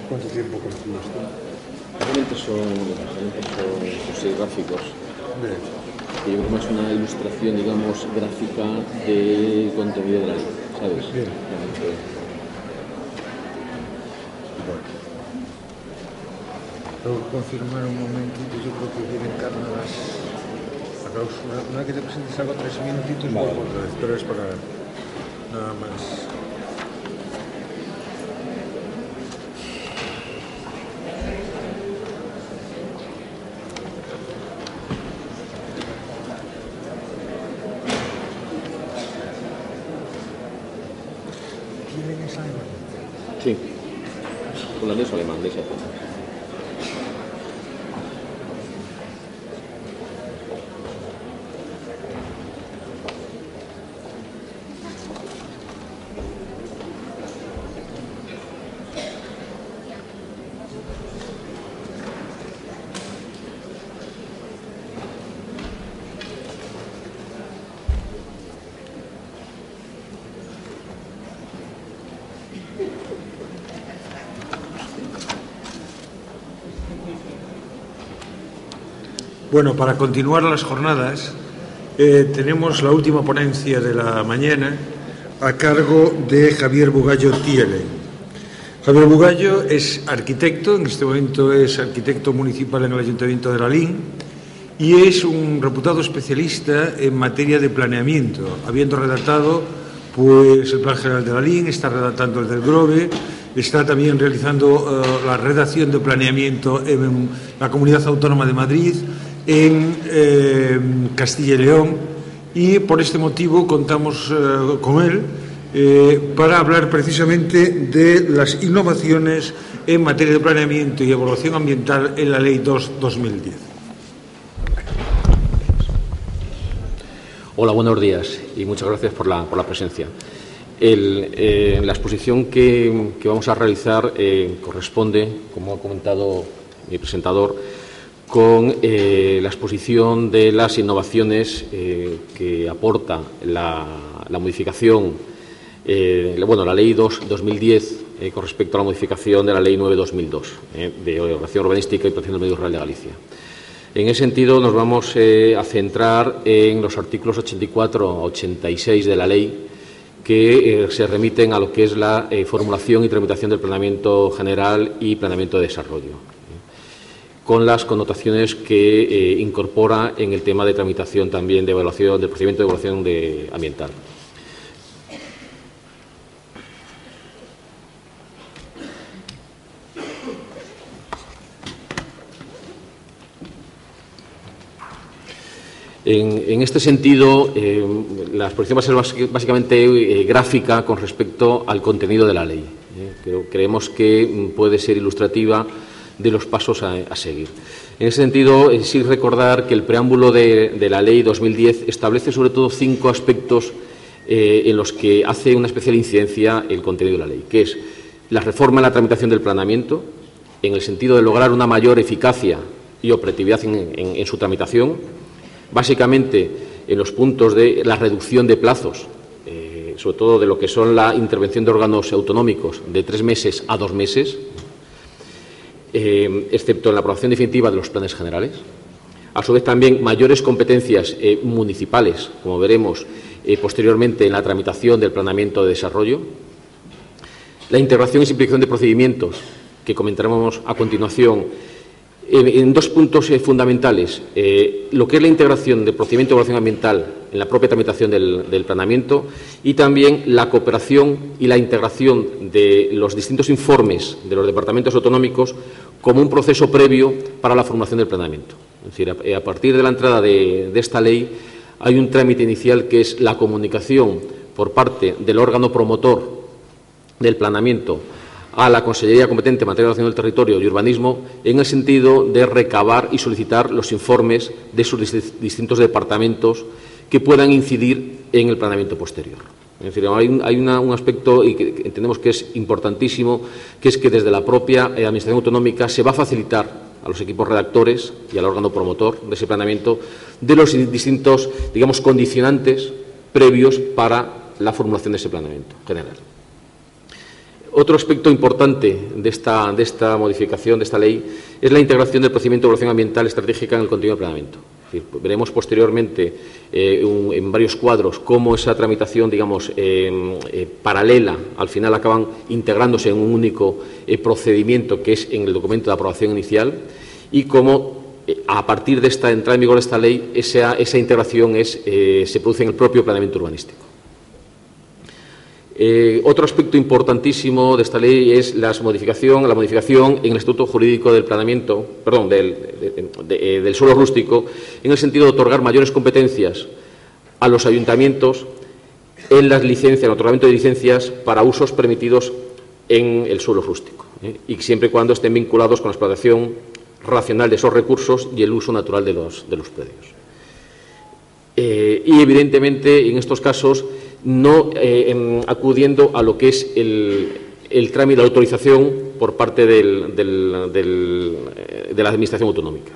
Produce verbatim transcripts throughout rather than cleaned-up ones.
¿Cuánto tiempo calculas tú? Realmente son, realmente son, son seis gráficos. Bien. Que yo creo que es una ilustración, digamos, gráfica del contenido de la ley, ¿sabes? Bien. Realmente. Bueno. Tengo que confirmar un momentito, yo creo que vienen cargadas la clausura. Una vez que te presentes algo, tres minutitos, vale, vuelvo otra vez, pero es para nada más. Sí, holandés o alemán, de esa zona. Bueno, para continuar las jornadas, eh, tenemos la última ponencia de la mañana a cargo de Javier Bugallo Tiele. Javier Bugallo es arquitecto, en este momento es arquitecto municipal en el Ayuntamiento de Lalín y es un reputado especialista en materia de planeamiento, habiendo redactado pues, el Plan General de Lalín, está redactando el del Grove, está también realizando uh, la redacción de planeamiento en la Comunidad Autónoma de Madrid, en eh, Castilla y León, y por este motivo contamos eh, con él eh, para hablar precisamente de las innovaciones en materia de planeamiento y evaluación ambiental en la Ley dos barra dos mil diez. Hola, buenos días y muchas gracias por la, por la presencia. El, eh, la exposición que, que vamos a realizar eh, corresponde, como ha comentado mi presentador, con eh, la exposición de las innovaciones eh, que aporta la, la modificación, eh, bueno, la Ley dos barra dos mil diez eh, con respecto a la modificación de la Ley nueve barra dos mil dos eh, de ordenación urbanística y protección del medio rural de Galicia. En ese sentido, nos vamos eh, a centrar en los artículos ochenta y cuatro a ochenta y seis de la ley que eh, se remiten a lo que es la eh, formulación y tramitación del planeamiento general y planeamiento de desarrollo, con las connotaciones que eh, incorpora en el tema de tramitación también de evaluación, del procedimiento de evaluación de, ambiental. En, en este sentido, eh, la exposición va a ser básicamente eh, gráfica con respecto al contenido de la ley. Eh, creo, creemos que puede ser ilustrativa de los pasos a, a seguir. En ese sentido, eh, sí recordar que el preámbulo de, de la Ley dos mil diez establece sobre todo cinco aspectos eh, en los que hace una especial incidencia el contenido de la ley, que es la reforma en la tramitación del planeamiento, en el sentido de lograr una mayor eficacia y operatividad en, en, en su tramitación, básicamente en los puntos de la reducción de plazos, eh, sobre todo de lo que son la intervención de órganos autonómicos de tres meses a dos meses, Eh, excepto en la aprobación definitiva de los planes generales. A su vez, también mayores competencias eh, municipales, como veremos eh, posteriormente en la tramitación del planeamiento de desarrollo. La integración y simplificación de procedimientos, que comentaremos a continuación, eh, en dos puntos eh, fundamentales. Eh, lo que es la integración del procedimiento de evaluación ambiental en la propia tramitación del, del planeamiento y también la cooperación y la integración de los distintos informes de los departamentos autonómicos como un proceso previo para la formulación del planeamiento. Es decir, a, a partir de la entrada de, de esta ley hay un trámite inicial que es la comunicación por parte del órgano promotor del planeamiento a la Consellería competente en materia de ordenación del territorio y urbanismo en el sentido de recabar y solicitar los informes de sus distintos departamentos que puedan incidir en el planeamiento posterior. Es decir, hay, un, hay una, un aspecto y que entendemos que es importantísimo, que es que desde la propia eh, Administración autonómica se va a facilitar a los equipos redactores y al órgano promotor de ese planeamiento de los distintos, digamos, condicionantes previos para la formulación de ese planeamiento general. Otro aspecto importante de esta, de esta modificación, de esta ley, es la integración del procedimiento de evaluación ambiental estratégica en el continuo planeamiento. Es decir, veremos posteriormente eh, un, en varios cuadros cómo esa tramitación, digamos, eh, eh, paralela, al final acaban integrándose en un único eh, procedimiento que es en el documento de aprobación inicial y cómo eh, a partir de esta entrada en vigor de esta ley esa, esa integración es, eh, se produce en el propio planeamiento urbanístico. Eh, otro aspecto importantísimo de esta ley es las modificación, la modificación en el Estatuto Jurídico del Planeamiento, perdón, del, de, de, de, del suelo rústico, en el sentido de otorgar mayores competencias a los ayuntamientos en las licencias, en el otorgamiento de licencias para usos permitidos en el suelo rústico, ¿eh? y siempre y cuando estén vinculados con la explotación racional de esos recursos y el uso natural de los, de los predios. Eh, y, evidentemente, en estos casos, no eh, en, acudiendo a lo que es el, el trámite de autorización por parte del, del, del, de la Administración autonómica.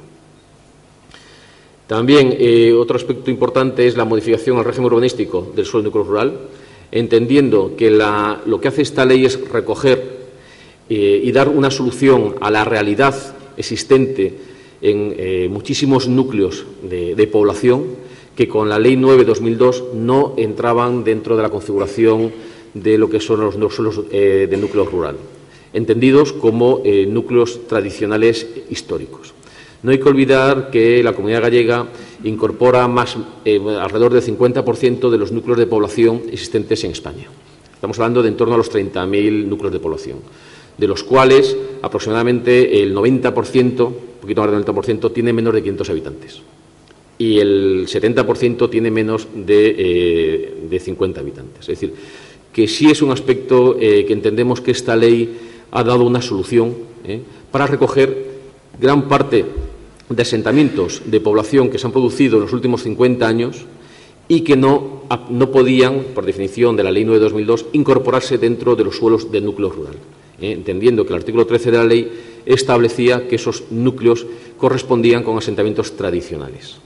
También eh, otro aspecto importante es la modificación al régimen urbanístico del suelo núcleo rural, entendiendo que la, lo que hace esta ley es recoger eh, y dar una solución a la realidad existente en eh, muchísimos núcleos de, de población que con la Ley nueve barra dos mil dos no entraban dentro de la configuración de lo que son los suelos eh, de núcleo rural, entendidos como eh, núcleos tradicionales históricos. No hay que olvidar que la Comunidad Gallega incorpora más, eh, alrededor del cincuenta por ciento de los núcleos de población existentes en España. Estamos hablando de en torno a los treinta mil núcleos de población, de los cuales aproximadamente el noventa por ciento, un poquito más del noventa por ciento, tiene menos de quinientos habitantes. Y el setenta por ciento tiene menos de, eh, de cincuenta habitantes. Es decir, que sí es un aspecto eh, que entendemos que esta ley ha dado una solución eh, para recoger gran parte de asentamientos de población que se han producido en los últimos cincuenta años y que no, no podían, por definición de la Ley nueve barra dos mil dos, incorporarse dentro de los suelos del núcleo rural, eh, entendiendo que el artículo trece de la ley establecía que esos núcleos correspondían con asentamientos tradicionales.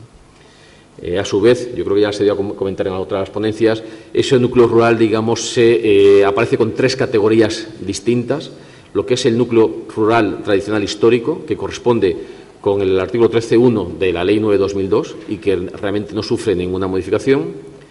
Eh, a su vez, yo creo que ya se dio a comentar en otras ponencias, ese núcleo rural, digamos, se, eh, aparece con tres categorías distintas. Lo que es el núcleo rural tradicional histórico, que corresponde con el artículo trece punto uno de la Ley nueve barra dos mil dos y que realmente no sufre ninguna modificación.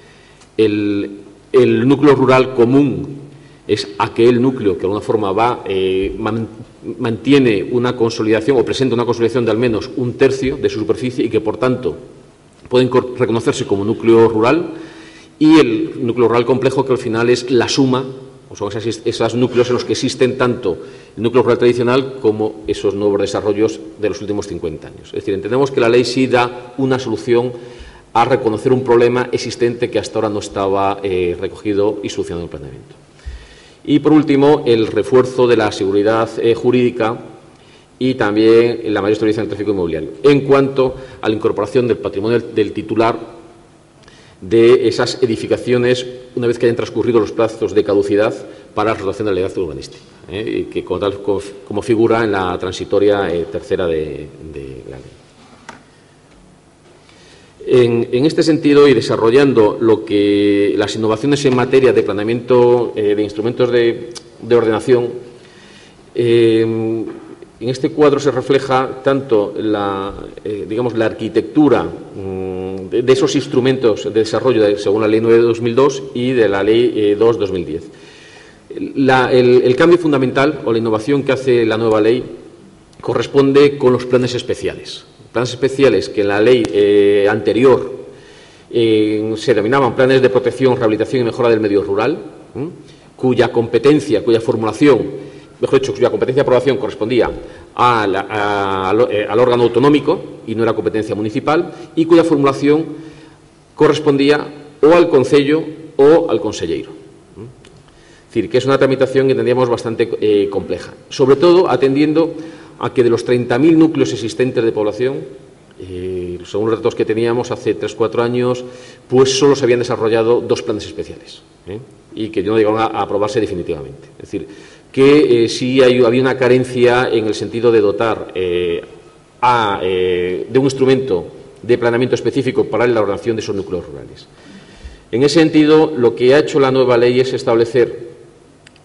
El, el núcleo rural común es aquel núcleo que de alguna forma va, eh, man, mantiene una consolidación o presenta una consolidación de al menos un tercio de su superficie y que, por tanto, pueden reconocerse como núcleo rural, y el núcleo rural complejo, que al final es la suma, o son esas, esos núcleos en los que existen tanto el núcleo rural tradicional como esos nuevos desarrollos de los últimos cincuenta años. Es decir, entendemos que la ley sí da una solución a reconocer un problema existente que hasta ahora no estaba eh, recogido y solucionado en el planeamiento. Y, por último, el refuerzo de la seguridad eh, jurídica y también la mayor estabilidad en el tráfico inmobiliario, en cuanto a la incorporación del patrimonio del, del titular de esas edificaciones una vez que hayan transcurrido los plazos de caducidad para la renovación de la legalidad urbanística, ¿eh? y que como tal como, como figura en la transitoria eh, tercera de, de la ley. En, en este sentido, y desarrollando lo que las innovaciones en materia de planeamiento eh, de instrumentos de, de ordenación, eh, en este cuadro se refleja tanto la, eh, digamos, la arquitectura mmm, de, de esos instrumentos de desarrollo de, según la Ley nueve barra dos mil dos y de la Ley eh, dos barra dos mil diez. La, el, el cambio fundamental o la innovación que hace la nueva ley corresponde con los planes especiales. Planes especiales que en la ley eh, anterior eh, se denominaban planes de protección, rehabilitación y mejora del medio rural, ¿eh? cuya competencia, cuya formulación, mejor dicho, cuya competencia de aprobación correspondía a la, a, a, al órgano autonómico y no era competencia municipal, y cuya formulación correspondía o al Concello o al Conselleiro. Es decir, que es una tramitación que entendíamos bastante eh, compleja, sobre todo atendiendo a que de los treinta mil núcleos existentes de población, eh, según los datos que teníamos hace tres o cuatro años, pues solo se habían desarrollado dos planes especiales, ¿eh? y que no llegaron a, a aprobarse definitivamente. Es decir, que eh, sí hay, había una carencia en el sentido de dotar eh, a, eh, de un instrumento de planeamiento específico para la ordenación de esos núcleos rurales. En ese sentido, lo que ha hecho la nueva ley es establecer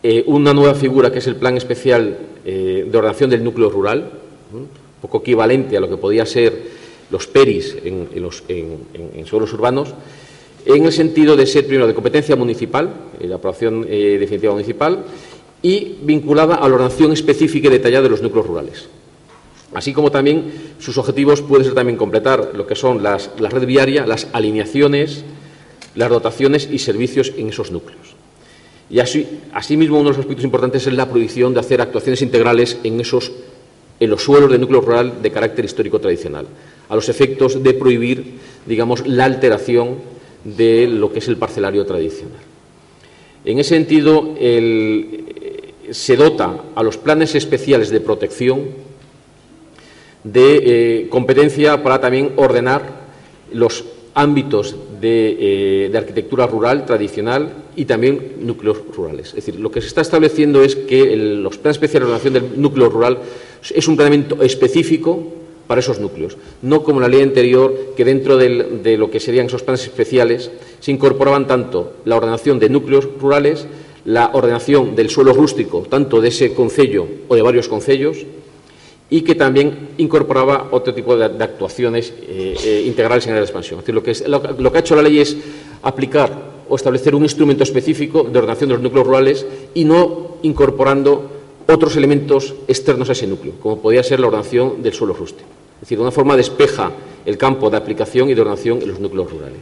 eh, una nueva figura que es el Plan Especial eh, de Ordenación del Núcleo Rural, un poco equivalente a lo que podía ser los P E R Is en, en, los, en, en, en suelos urbanos, en el sentido de ser, primero, de competencia municipal, eh, la aprobación eh, definitiva municipal, y vinculada a la ordenación específica y detallada de los núcleos rurales. Así como también sus objetivos pueden ser también completar lo que son las, la red viaria, las alineaciones, las dotaciones y servicios en esos núcleos. Y así, asimismo, uno de los aspectos importantes es la prohibición de hacer actuaciones integrales en, esos, en los suelos de núcleo rural de carácter histórico tradicional, a los efectos de prohibir, digamos, la alteración de lo que es el parcelario tradicional. En ese sentido, el, se dota a los planes especiales de protección de eh, competencia para también ordenar los ámbitos de, eh, de arquitectura rural tradicional y también núcleos rurales. Es decir, lo que se está estableciendo es que el, los planes especiales de ordenación del núcleo rural es un planeamiento específico para esos núcleos, no como la ley anterior, que dentro del, de lo que serían esos planes especiales se incorporaban tanto la ordenación de núcleos rurales, la ordenación del suelo rústico, tanto de ese concello o de varios concellos, y que también incorporaba otro tipo de, de actuaciones eh, eh, integrales en área de expansión. Es decir, lo que, es, lo, lo que ha hecho la ley es aplicar o establecer un instrumento específico de ordenación de los núcleos rurales y no incorporando otros elementos externos a ese núcleo, como podía ser la ordenación del suelo rústico. Es decir, de una forma despeja el campo de aplicación y de ordenación en los núcleos rurales.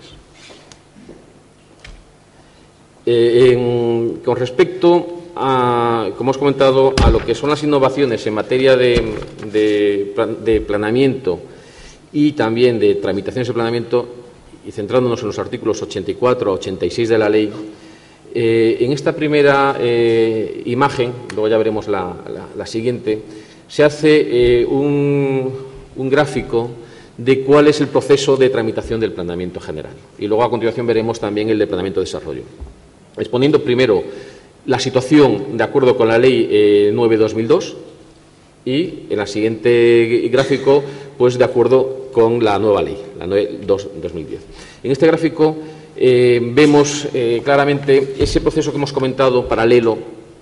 Eh, en, con respecto a, como hemos comentado, a lo que son las innovaciones en materia de, de, de planeamiento y también de tramitaciones de planeamiento, y centrándonos en los artículos ochenta y cuatro a ochenta y seis de la ley, eh, en esta primera eh, imagen, luego ya veremos la, la, la siguiente, se hace eh, un, un gráfico de cuál es el proceso de tramitación del planeamiento general. Y luego a continuación veremos también el de planeamiento de desarrollo. Exponiendo primero la situación de acuerdo con la Ley eh, nueve barra dos mil dos y en el siguiente gráfico, pues de acuerdo con la nueva ley, la nueve barra dos mil diez. En este gráfico eh, vemos eh, claramente ese proceso que hemos comentado paralelo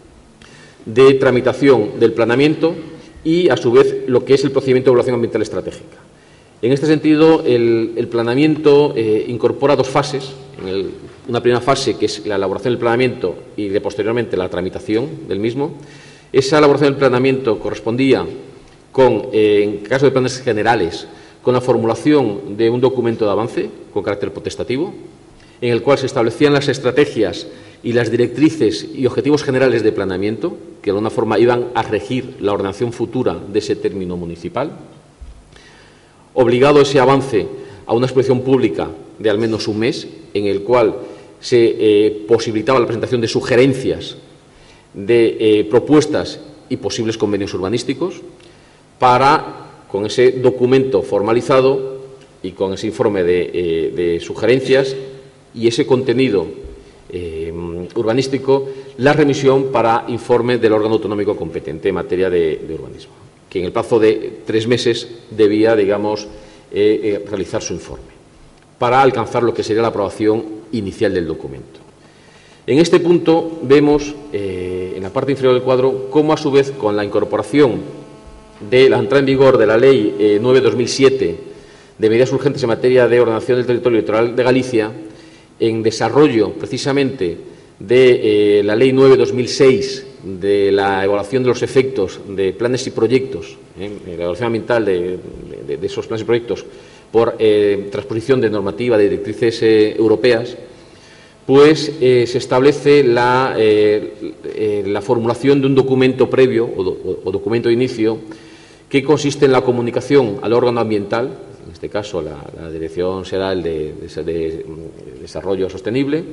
de tramitación del planeamiento y, a su vez, lo que es el procedimiento de evaluación ambiental estratégica. En este sentido, el, el planeamiento eh, incorpora dos fases. En el, una primera fase, que es la elaboración del planeamiento, y de posteriormente la tramitación del mismo. Esa elaboración del planeamiento correspondía, con, eh, en caso de planes generales, con la formulación de un documento de avance con carácter potestativo, en el cual se establecían las estrategias y las directrices y objetivos generales de planeamiento, que de alguna forma iban a regir la ordenación futura de ese término municipal. Obligado ese avance a una exposición pública de al menos un mes, en el cual se eh, posibilitaba la presentación de sugerencias, de eh, propuestas y posibles convenios urbanísticos, para, con ese documento formalizado y con ese informe de, eh, de sugerencias y ese contenido eh, urbanístico, la remisión para informe del órgano autonómico competente en materia de, de urbanismo, que en el plazo de tres meses debía, digamos, eh, eh, realizar su informe, para alcanzar lo que sería la aprobación inicial del documento. En este punto vemos, eh, en la parte inferior del cuadro, cómo, a su vez, con la incorporación de la entrada en vigor de la Ley eh, nueve barra dos mil siete de medidas urgentes en materia de ordenación del territorio litoral de Galicia, en desarrollo, precisamente, de eh, la Ley nueve barra dos mil seis de la evaluación de los efectos de planes y proyectos, eh, la evaluación ambiental de, de, de esos planes y proyectos por eh, transposición de normativa de directrices eh, europeas, pues eh, se establece la, eh, eh, la formulación de un documento previo o, do, o documento de inicio que consiste en la comunicación al órgano ambiental, en este caso la, la dirección será el de, de, de Desarrollo Sostenible.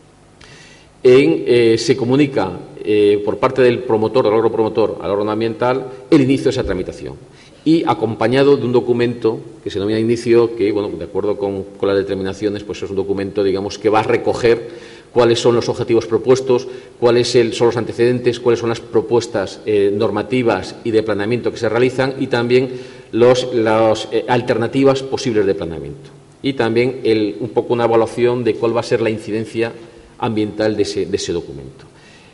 En, eh, se comunica eh, por parte del promotor, del órgano promotor, al órgano ambiental, el inicio de esa tramitación, y acompañado de un documento que se denomina inicio, que, bueno, de acuerdo con, con las determinaciones, pues es un documento, digamos, que va a recoger cuáles son los objetivos propuestos, cuáles el, son los antecedentes, cuáles son las propuestas eh, normativas y de planeamiento que se realizan, y también las los, eh, alternativas posibles de planeamiento. Y también el, un poco una evaluación de cuál va a ser la incidencia ambiental de ese, de ese documento.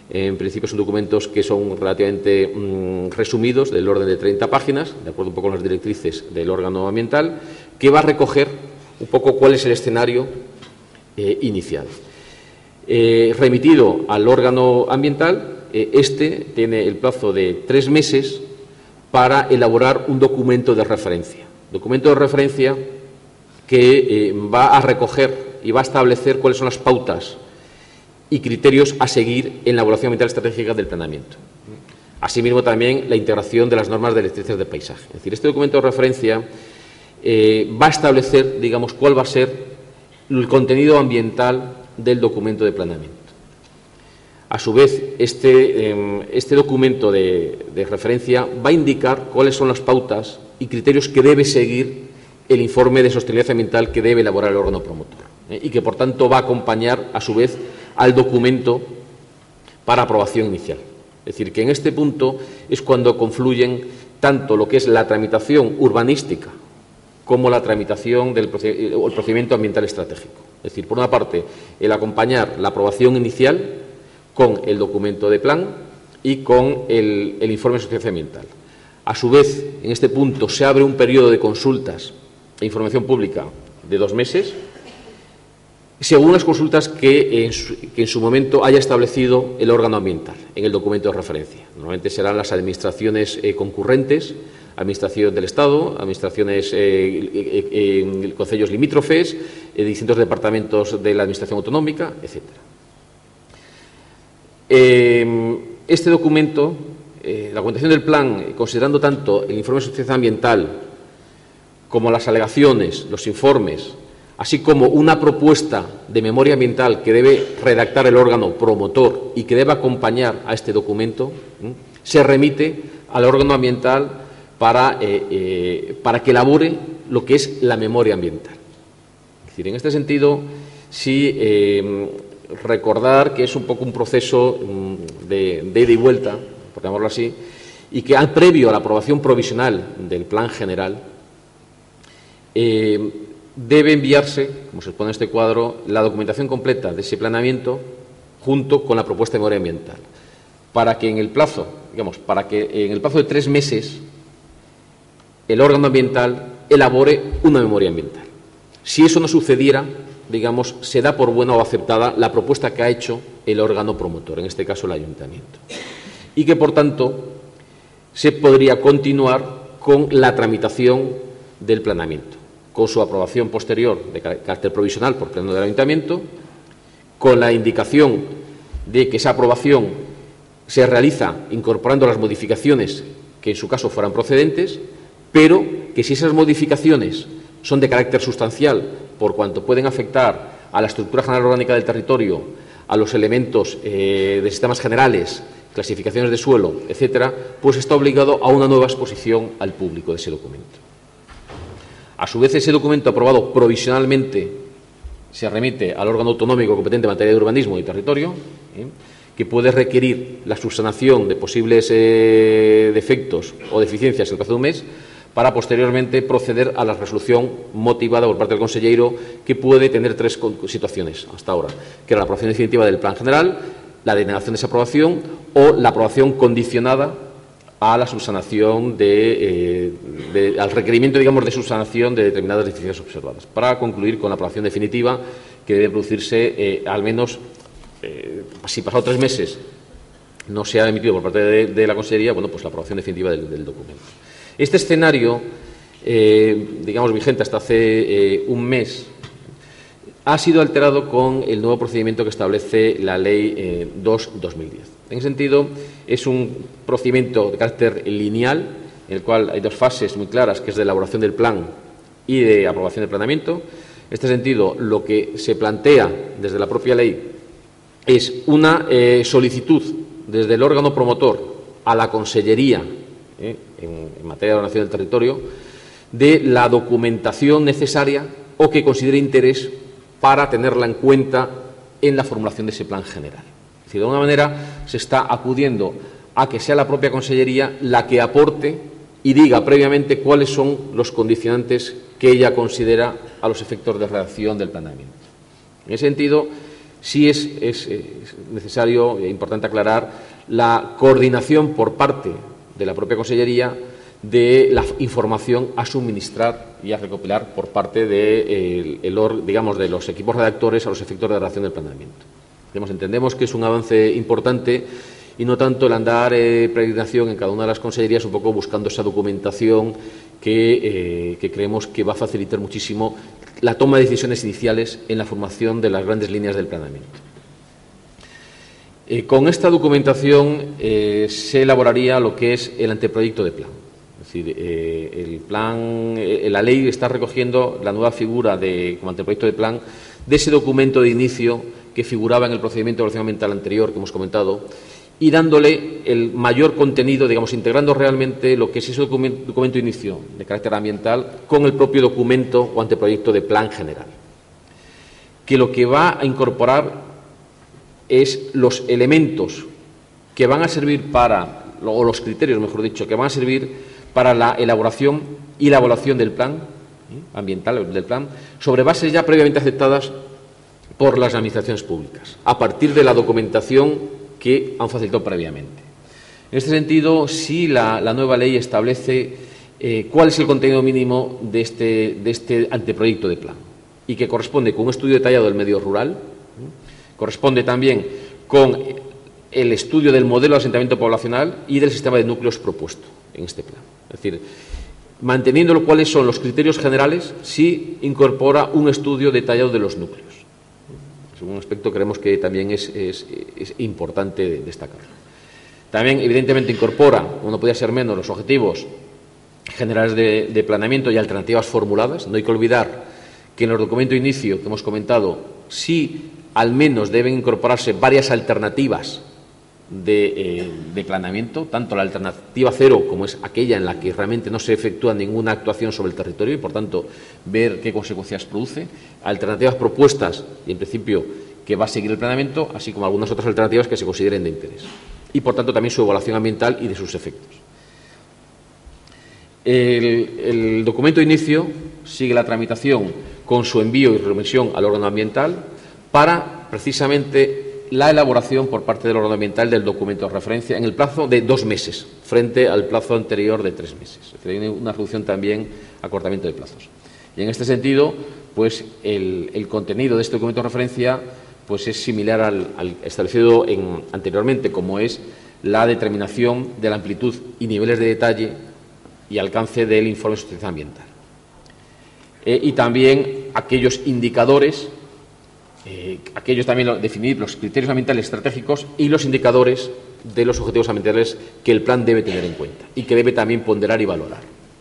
En principio son documentos que son relativamente mmm, resumidos, del orden de treinta páginas, de acuerdo un poco con las directrices del órgano ambiental, que va a recoger un poco cuál es el escenario eh, inicial. Eh, remitido al órgano ambiental, eh, este tiene el plazo de tres meses para elaborar un documento de referencia. Documento de referencia que eh, va a recoger y va a establecer cuáles son las pautas y criterios a seguir en la evaluación ambiental estratégica del planeamiento. Asimismo, también la integración de las normas de directrices de paisaje. Es decir, este documento de referencia eh, va a establecer, digamos, cuál va a ser el contenido ambiental del documento de planeamiento. A su vez, este, eh, este documento de, de referencia va a indicar cuáles son las pautas y criterios que debe seguir el informe de sostenibilidad ambiental que debe elaborar el órgano promotor eh, y que, por tanto, va a acompañar, a su vez, al documento para aprobación inicial. Es decir, que en este punto es cuando confluyen tanto lo que es la tramitación urbanística como la tramitación del el procedimiento ambiental estratégico. Es decir, por una parte, el acompañar la aprobación inicial con el documento de plan y con el, el informe de sostenibilidad ambiental. A su vez, en este punto se abre un periodo de consultas e información pública de dos meses, según las consultas que en, su, que en su momento haya establecido el órgano ambiental en el documento de referencia. Normalmente serán las administraciones eh, concurrentes, Administración del Estado, administraciones, eh, eh, eh, concellos limítrofes, eh, distintos departamentos de la Administración autonómica, etcétera. Eh, este documento, eh, la documentación del plan, considerando tanto el informe de sostenibilidad ambiental como las alegaciones, los informes, así como una propuesta de memoria ambiental que debe redactar el órgano promotor y que debe acompañar a este documento, ¿eh? se remite al órgano ambiental para, eh, eh, para que elabore lo que es la memoria ambiental. Es decir, en este sentido, sí eh, recordar que es un poco un proceso de, de ida y vuelta, por llamarlo así, y que al previo a la aprobación provisional del plan general, eh, debe enviarse, como se expone en este cuadro, la documentación completa de ese planeamiento junto con la propuesta de memoria ambiental, para que en el plazo, digamos, para que en el plazo de tres meses el órgano ambiental elabore una memoria ambiental. Si eso no sucediera, digamos, se da por buena o aceptada la propuesta que ha hecho el órgano promotor, en este caso el ayuntamiento, y que, por tanto, se podría continuar con la tramitación del planeamiento, con su aprobación posterior de carácter provisional por pleno del ayuntamiento, con la indicación de que esa aprobación se realiza incorporando las modificaciones que en su caso fueran procedentes, pero que si esas modificaciones son de carácter sustancial, por cuanto pueden afectar a la estructura general orgánica del territorio, a los elementos eh, de sistemas generales, clasificaciones de suelo, etcétera, pues está obligado a una nueva exposición al público de ese documento. A su vez, ese documento aprobado provisionalmente se remite al órgano autonómico competente en materia de urbanismo y territorio, ¿eh? que puede requerir la subsanación de posibles eh, defectos o deficiencias en el plazo de un mes, para posteriormente proceder a la resolución motivada por parte del consejero, que puede tener tres situaciones hasta ahora, que era la aprobación definitiva del plan general, la denegación de esa aprobación o la aprobación condicionada a la subsanación de, eh, de, al requerimiento, digamos, de subsanación de determinadas deficiencias observadas, para concluir con la aprobación definitiva, que debe producirse eh, al menos, eh, si pasado tres meses no se ha emitido por parte de, de la Consellería, bueno, pues la aprobación definitiva del, del documento. Este escenario, eh, digamos, vigente hasta hace eh, un mes, ha sido alterado con el nuevo procedimiento que establece la Ley eh, dos barra dos mil diez. En ese sentido, es un procedimiento de carácter lineal, en el cual hay dos fases muy claras, que es de elaboración del plan y de aprobación del planeamiento. En este sentido, lo que se plantea desde la propia ley es una eh, solicitud desde el órgano promotor a la Consellería, eh, en, en materia de ordenación del territorio, de la documentación necesaria o que considere interés para tenerla en cuenta en la formulación de ese plan general. Es decir, de alguna manera se está acudiendo a que sea la propia Consellería la que aporte y diga previamente cuáles son los condicionantes que ella considera a los efectos de redacción del planeamiento. En ese sentido, sí es, es, es necesario e importante aclarar la coordinación por parte de la propia Consellería de la información a suministrar y a recopilar por parte de, eh, el, digamos, de los equipos redactores a los efectos de redacción del planeamiento. Digamos, entendemos que es un avance importante y no tanto el andar eh, peregrinación en cada una de las consellerías, un poco buscando esa documentación que, eh, que creemos que va a facilitar muchísimo la toma de decisiones iniciales en la formación de las grandes líneas del planeamiento. Eh, con esta documentación eh, se elaboraría lo que es el anteproyecto de plan. Es decir, eh, el plan, eh, la ley está recogiendo la nueva figura de, como anteproyecto de plan de ese documento de inicio que figuraba en el procedimiento de evaluación ambiental anterior que hemos comentado, y dándole el mayor contenido, digamos, integrando realmente lo que es ese documento, documento de inicio de carácter ambiental con el propio documento o anteproyecto de plan general, que lo que va a incorporar es los elementos que van a servir para, o los criterios, mejor dicho, que van a servir para la elaboración y la evaluación del plan ¿eh? ambiental, del plan, sobre bases ya previamente aceptadas por las administraciones públicas, a partir de la documentación que han facilitado previamente. En este sentido, sí la, la nueva ley establece eh, cuál es el contenido mínimo de este, de este anteproyecto de plan y que corresponde con un estudio detallado del medio rural, ¿eh? corresponde también con el estudio del modelo de asentamiento poblacional y del sistema de núcleos propuesto en este plan. Es decir, manteniendo cuáles son los criterios generales, sí incorpora un estudio detallado de los núcleos. Es un aspecto que creemos que también es, es, es importante destacar. También, evidentemente, incorpora, como no podía ser menos, los objetivos generales de, de planeamiento y alternativas formuladas. No hay que olvidar que en el documento de inicio que hemos comentado, sí, al menos deben incorporarse varias alternativas de, eh, de planeamiento, tanto la alternativa cero como es aquella en la que realmente no se efectúa ninguna actuación sobre el territorio y, por tanto, ver qué consecuencias produce, alternativas propuestas y, en principio, que va a seguir el planeamiento, así como algunas otras alternativas que se consideren de interés y, por tanto, también su evaluación ambiental y de sus efectos. El, el documento de inicio sigue la tramitación con su envío y remisión al órgano ambiental para, precisamente, la elaboración por parte del órgano ambiental del documento de referencia en el plazo de dos meses, frente al plazo anterior de tres meses. Es decir, hay una reducción también, acortamiento de plazos. Y en este sentido, pues el, el contenido de este documento de referencia pues es similar al, al establecido en, anteriormente, como es la determinación de la amplitud y niveles de detalle y alcance del informe de sostenibilidad ambiental. Eh, y también aquellos indicadores Eh, aquellos también definir los criterios ambientales estratégicos y los indicadores de los objetivos ambientales que el plan debe tener en cuenta y que debe también ponderar y valorar.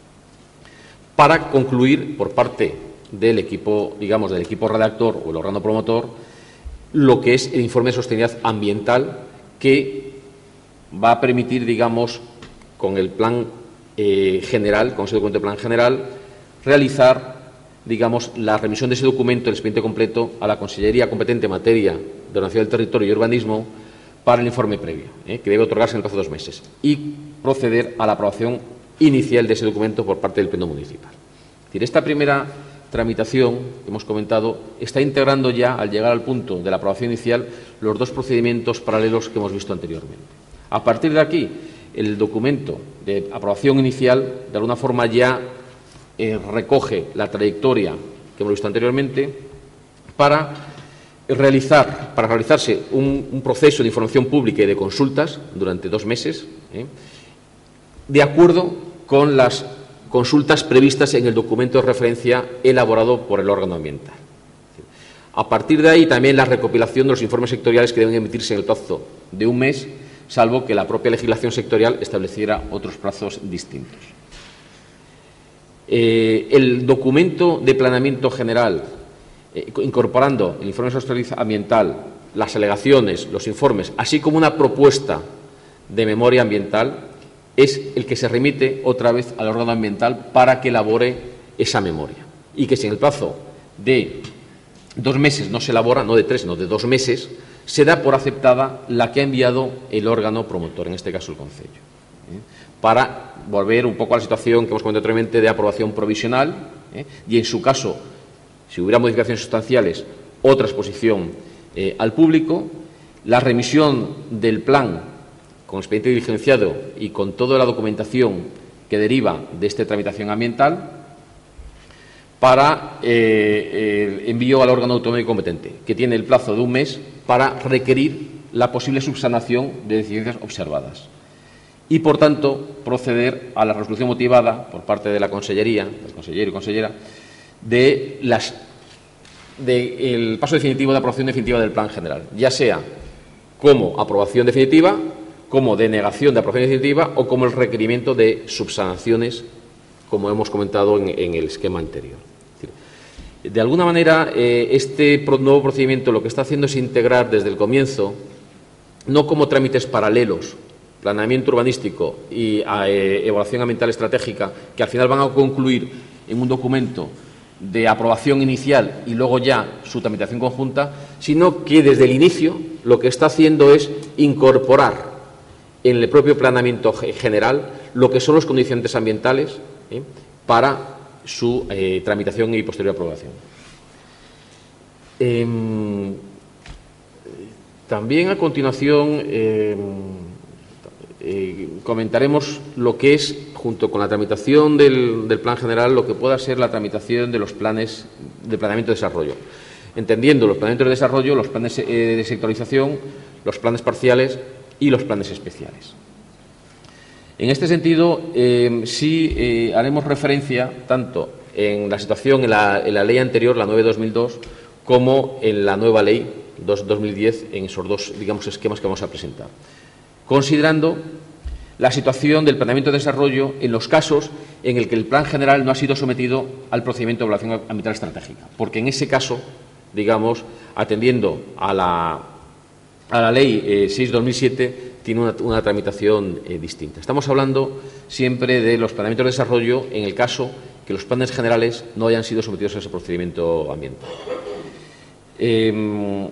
Para concluir, por parte del equipo, digamos, del equipo redactor o el órgano promotor, lo que es el informe de sostenibilidad ambiental que va a permitir, digamos, con el plan eh, general, con ese documento de plan general, realizar digamos, la remisión de ese documento, el expediente completo, a la Consellería competente en materia de ordenación del territorio y urbanismo para el informe previo, ¿eh? que debe otorgarse en el plazo de dos meses, y proceder a la aprobación inicial de ese documento por parte del Pleno Municipal. Es decir, esta primera tramitación que hemos comentado está integrando ya, al llegar al punto de la aprobación inicial, los dos procedimientos paralelos que hemos visto anteriormente. A partir de aquí, el documento de aprobación inicial, de alguna forma, ya Eh, recoge la trayectoria que hemos visto anteriormente para realizar, para realizarse un, un proceso de información pública y de consultas durante dos meses, ¿eh? de acuerdo con las consultas previstas en el documento de referencia elaborado por el órgano ambiental. A partir de ahí, también la recopilación de los informes sectoriales que deben emitirse en el plazo de un mes, salvo que la propia legislación sectorial estableciera otros plazos distintos. Eh, el documento de planeamiento general, eh, incorporando el informe de sostenibilidad ambiental, las alegaciones, los informes, así como una propuesta de memoria ambiental, es el que se remite otra vez al órgano ambiental para que elabore esa memoria. Y que si en el plazo de dos meses no se elabora, no de tres, sino de dos meses, se da por aceptada la que ha enviado el órgano promotor, en este caso el Concello, ¿eh? para volver un poco a la situación que hemos comentado anteriormente de aprobación provisional, ¿eh? y en su caso, si hubiera modificaciones sustanciales, otra exposición eh, al público, la remisión del plan con expediente diligenciado y con toda la documentación que deriva de esta tramitación ambiental para eh, el envío al órgano autonómico competente, que tiene el plazo de un mes para requerir la posible subsanación de deficiencias observadas y, por tanto, proceder a la resolución motivada por parte de la Consellería, del consellero y consellera, de las del paso definitivo de aprobación definitiva del plan general, ya sea como aprobación definitiva, como denegación de aprobación definitiva o como el requerimiento de subsanaciones, como hemos comentado en, en el esquema anterior. Es decir, de alguna manera, eh, este nuevo procedimiento lo que está haciendo es integrar desde el comienzo, no como trámites paralelos, planeamiento urbanístico y eh, evaluación ambiental estratégica, que al final van a concluir en un documento de aprobación inicial y luego ya su tramitación conjunta, sino que desde el inicio lo que está haciendo es incorporar en el propio planeamiento general lo que son los condicionantes ambientales ¿eh? para su eh, tramitación y posterior aprobación. Eh, también a continuación eh, eh, comentaremos lo que es, junto con la tramitación del, del plan general, lo que pueda ser la tramitación de los planes de planeamiento de desarrollo, entendiendo los planeamientos de desarrollo, los planes eh, de sectorización, los planes parciales y los planes especiales. En este sentido, eh, sí eh, haremos referencia tanto en la situación en la, en la ley anterior, la nueve barra dos mil dos, como en la nueva ley dos barra dos mil diez, en esos dos, digamos, esquemas que vamos a presentar, considerando la situación del planeamiento de desarrollo en los casos en el que el plan general no ha sido sometido al procedimiento de evaluación ambiental estratégica, porque en ese caso, digamos, atendiendo a la, a la ley eh, seis barra dos mil siete, tiene una, una tramitación eh, distinta. Estamos hablando siempre de los planeamientos de desarrollo en el caso que los planes generales no hayan sido sometidos a ese procedimiento ambiental. Eh,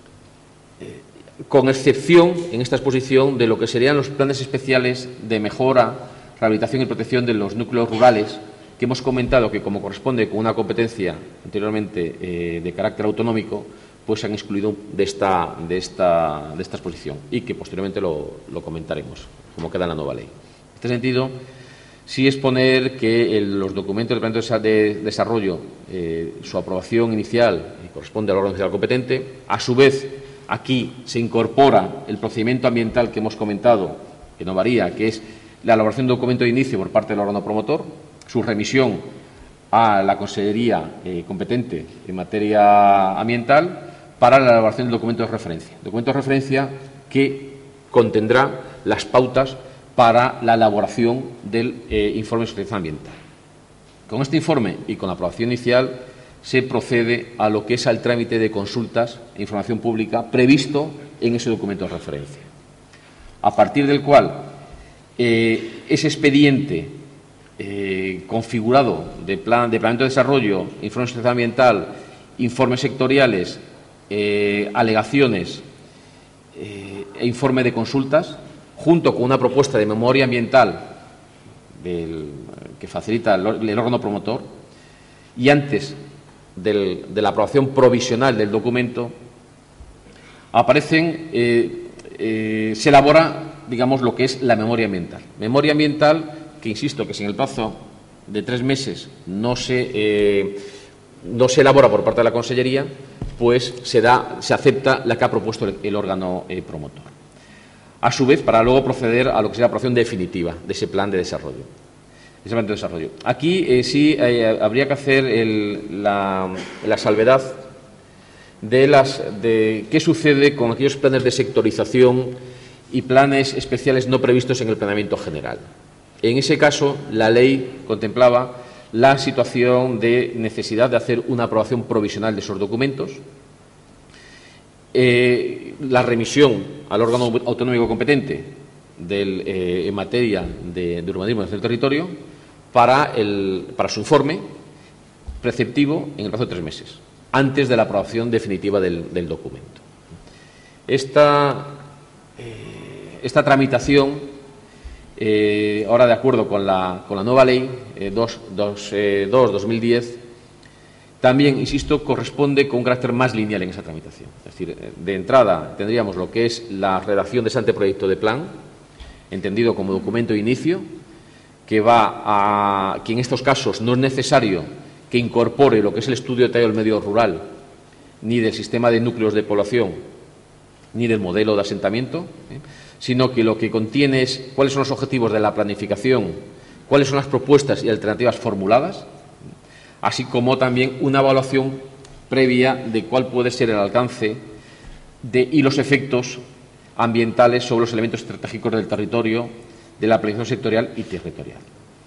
con excepción, en esta exposición, de lo que serían los planes especiales de mejora, rehabilitación y protección de los núcleos rurales, que hemos comentado que, como corresponde con una competencia anteriormente eh, de carácter autonómico, pues se han excluido de esta, de esta, de esta exposición y que posteriormente lo, lo comentaremos, como queda en la nueva ley. En este sentido, sí exponer que el, los documentos del plan de desarrollo, eh, su aprobación inicial eh, corresponde al órgano oficial competente. A su vez, aquí se incorpora el procedimiento ambiental que hemos comentado, que no varía, que es la elaboración de un documento de inicio por parte del órgano promotor, su remisión a la Consellería eh, competente en materia ambiental para la elaboración del documento de referencia. Documento de referencia que contendrá las pautas para la elaboración del eh, informe de sostenibilidad ambiental. Con este informe y con la aprobación inicial se procede a lo que es al trámite de consultas e información pública previsto en ese documento de referencia, a partir del cual eh, ese expediente eh, configurado de plan de planeamiento de desarrollo, informe de sostenibilidad ambiental, informes sectoriales, eh, alegaciones eh, e informe de consultas, junto con una propuesta de memoria ambiental del, que facilita el, el órgano promotor, y antes del, de la aprobación provisional del documento, aparecen, eh, eh, se elabora, digamos, lo que es la memoria ambiental. Memoria ambiental que, insisto, que si en el plazo de tres meses no se, eh, no se elabora por parte de la Consellería, pues se, da, se acepta la que ha propuesto el, el órgano eh, promotor. A su vez, para luego proceder a lo que será la aprobación definitiva de ese plan de desarrollo. Ese plan de desarrollo. Aquí eh, sí eh, habría que hacer el, la, la salvedad de, las, de qué sucede con aquellos planes de sectorización y planes especiales no previstos en el planeamiento general. En ese caso, la ley contemplaba la situación de necesidad de hacer una aprobación provisional de esos documentos, eh, la remisión al órgano autonómico competente del, eh, en materia de, de urbanismo del territorio para, el, para su informe preceptivo en el plazo de tres meses, antes de la aprobación definitiva del, del documento. Esta, eh, esta tramitación, eh, ahora de acuerdo con la, con la nueva ley eh, dos barra dos mil diez, también, insisto, corresponde con un carácter más lineal en esa tramitación. Es decir, de entrada tendríamos lo que es la redacción de ese anteproyecto de plan, entendido como documento de inicio, que va a que en estos casos no es necesario que incorpore lo que es el estudio detallado del medio rural, ni del sistema de núcleos de población, ni del modelo de asentamiento, ¿eh? sino que lo que contiene es cuáles son los objetivos de la planificación, cuáles son las propuestas y alternativas formuladas, así como también una evaluación previa de cuál puede ser el alcance de, y los efectos ambientales sobre los elementos estratégicos del territorio, de la planificación sectorial y territorial.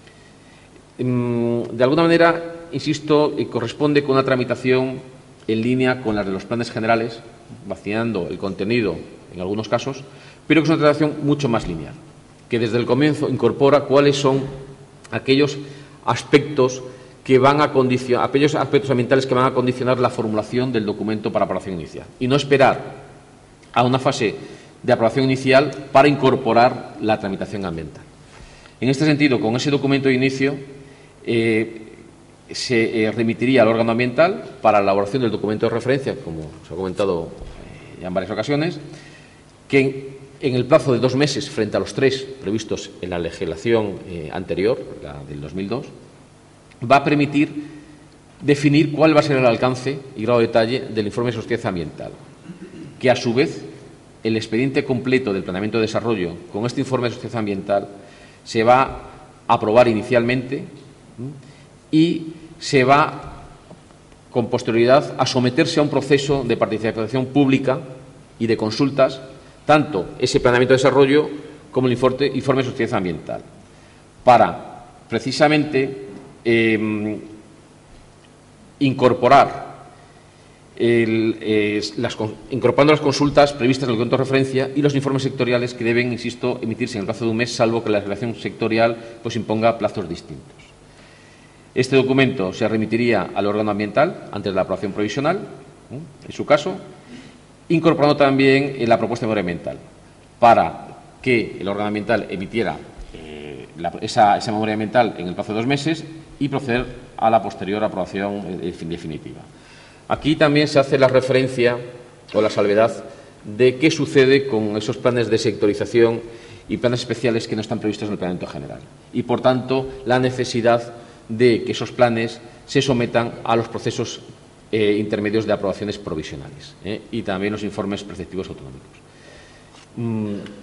De alguna manera, insisto, corresponde con una tramitación en línea con las de los planes generales, vaciando el contenido en algunos casos, pero que es una tramitación mucho más lineal, que desde el comienzo incorpora cuáles son aquellos aspectos que van a condicionar, aquellos aspectos ambientales que van a condicionar la formulación del documento para aprobación inicial, y no esperar a una fase de aprobación inicial para incorporar la tramitación ambiental. En este sentido, con ese documento de inicio eh, se eh, remitiría al órgano ambiental para la elaboración del documento de referencia, como se ha comentado eh, ya en varias ocasiones, que en, en el plazo de dos meses, frente a los tres previstos en la legislación eh, anterior, la del dos mil dos, va a permitir definir cuál va a ser el alcance y grado de detalle del informe de sostenibilidad ambiental, que a su vez el expediente completo del planeamiento de desarrollo con este informe de sostenibilidad ambiental se va a aprobar inicialmente y se va con posterioridad a someterse a un proceso de participación pública y de consultas, tanto ese planeamiento de desarrollo como el informe, informe de sostenibilidad ambiental, para precisamente eh, incorporar El, eh, las, incorporando las consultas previstas en el documento de referencia y los informes sectoriales que deben, insisto, emitirse en el plazo de un mes, salvo que la legislación sectorial pues, imponga plazos distintos. Este documento se remitiría al órgano ambiental antes de la aprobación provisional, ¿eh? en su caso, incorporando también eh, la propuesta de memoria ambiental, para que el órgano ambiental emitiera eh, la, esa, esa memoria ambiental en el plazo de dos meses y proceder a la posterior aprobación eh, definitiva. Aquí también se hace la referencia o la salvedad de qué sucede con esos planes de sectorización y planes especiales que no están previstos en el planeamiento general. Y, por tanto, la necesidad de que esos planes se sometan a los procesos eh, intermedios de aprobaciones provisionales ¿eh? y también los informes preceptivos autonómicos. Mm.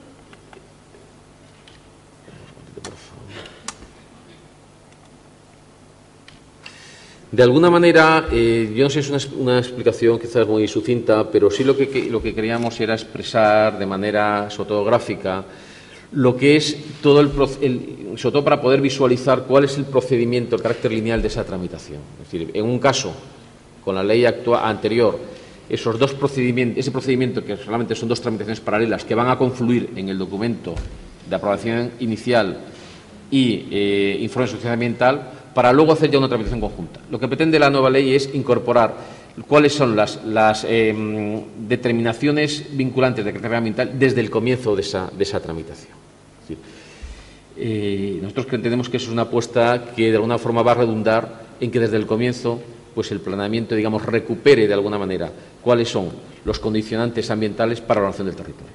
De alguna manera, eh, yo no sé si es una, una explicación quizás muy sucinta, pero sí lo que, que, lo que queríamos era expresar de manera sobre todo gráfica lo que es todo el, el, sobre todo para poder visualizar cuál es el procedimiento, el carácter lineal de esa tramitación. Es decir, en un caso, con la ley actual, anterior, esos dos procedimientos, ese procedimiento que solamente son dos tramitaciones paralelas que van a confluir en el documento de aprobación inicial y eh, informe de sostenibilidad ambiental, para luego hacer ya una tramitación conjunta. Lo que pretende la nueva ley es incorporar cuáles son las, las eh, determinaciones vinculantes de carácter ambiental desde el comienzo de esa, de esa tramitación. Es decir, eh, nosotros entendemos que eso es una apuesta que de alguna forma va a redundar en que desde el comienzo pues el planeamiento, digamos, recupere de alguna manera cuáles son los condicionantes ambientales para la ordenación del territorio.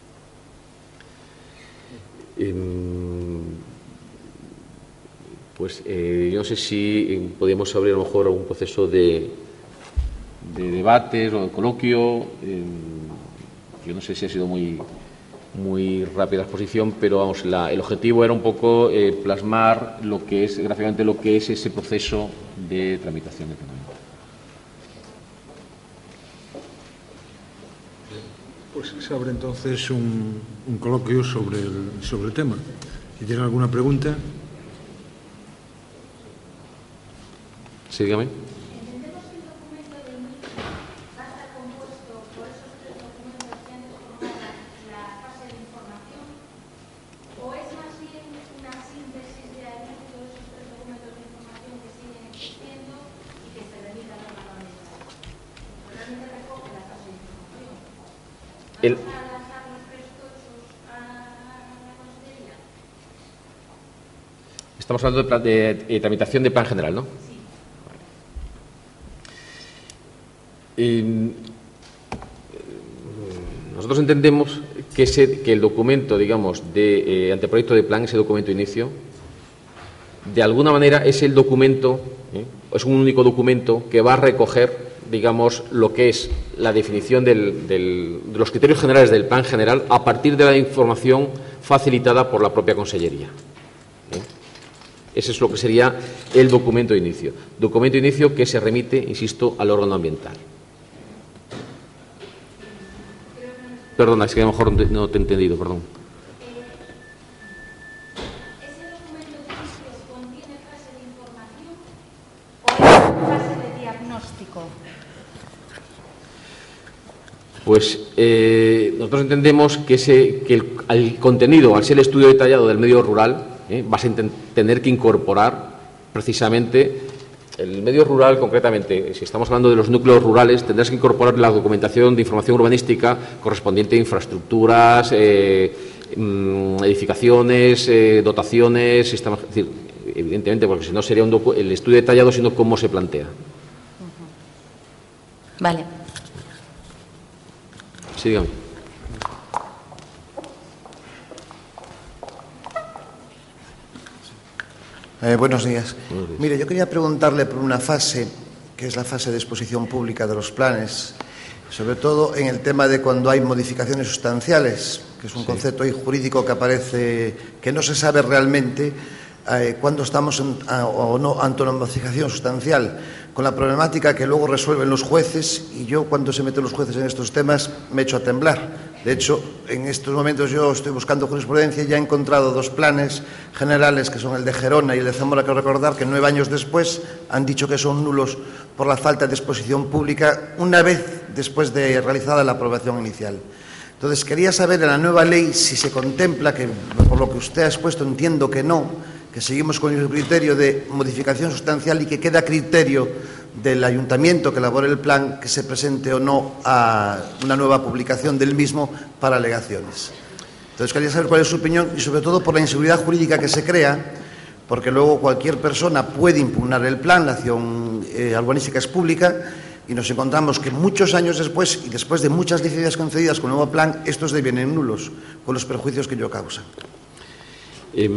Eh, Pues eh, yo no sé si eh, podríamos abrir a lo mejor un proceso de, de debates o de coloquio. Eh, yo no sé si ha sido muy, muy rápida la exposición, pero vamos, la, el objetivo era un poco eh, plasmar lo que es, gráficamente, lo que es ese proceso de tramitación de planeamiento. Pues se abre entonces un, un coloquio sobre el, sobre el tema. Si tienen alguna pregunta. Sí, dígame. ¿Entendemos que el documento de inicio va a estar compuesto por esos tres documentos que antes formaban la fase de información? ¿O es más bien una síntesis de ahí de todos esos tres documentos de información que siguen existiendo y que se remitan a la administración? Realmente recoge la fase de información. ¿Vamos a lanzar los tres tochos a la consejería? Estamos hablando de, plan, de, de tramitación de plan general, ¿no? Sí. Eh, nosotros entendemos que, ese, que el documento, digamos, de eh, anteproyecto de plan, ese documento de inicio, de alguna manera es el documento, ¿eh? es un único documento que va a recoger, digamos, lo que es la definición del, del, de los criterios generales del plan general a partir de la información facilitada por la propia Consellería. ¿Eh? Ese es lo que sería el documento de inicio. Documento de inicio que se remite, insisto, al órgano ambiental. Perdona, es que a lo mejor no te he entendido, perdón. ¿Ese documento de inicio contiene fase de información o es fase de diagnóstico? Pues eh, nosotros entendemos que, ese, que el, el contenido, al ser el estudio detallado del medio rural, eh, vas a tener que incorporar precisamente el medio rural, concretamente, si estamos hablando de los núcleos rurales, tendrás que incorporar la documentación de información urbanística correspondiente a infraestructuras, eh, edificaciones, eh, dotaciones, sistemas, es decir, evidentemente, porque si no sería un docu el estudio detallado, sino cómo se plantea. Uh-huh. Vale. Sí, dígame. Eh, buenos días. Buenos días. Mire, yo quería preguntarle por una fase, que es la fase de exposición pública de los planes, sobre todo en el tema de cuando hay modificaciones sustanciales, que es un sí. concepto ahí jurídico que aparece, que no se sabe realmente eh, cuándo estamos en, a, o no ante una modificación sustancial, con la problemática que luego resuelven los jueces, y yo cuando se meten los jueces en estos temas me echo a temblar. De hecho, en estos momentos yo estoy buscando jurisprudencia y ya he encontrado dos planes generales, que son el de Gerona y el de Zamora, que recordar que nueve años después han dicho que son nulos por la falta de exposición pública, una vez después de realizada la aprobación inicial. Entonces, quería saber en la nueva ley si se contempla, que por lo que usted ha expuesto entiendo que no, que seguimos con el criterio de modificación sustancial y que queda criterio del ayuntamiento que elabore el plan que se presente o no a una nueva publicación del mismo para alegaciones. Entonces, quería saber cuál es su opinión y, sobre todo, por la inseguridad jurídica que se crea, porque luego cualquier persona puede impugnar el plan, la acción eh, urbanística es pública, y nos encontramos que muchos años después, y después de muchas licencias concedidas con el nuevo plan, estos devienen nulos, con los perjuicios que ello causa. Eh,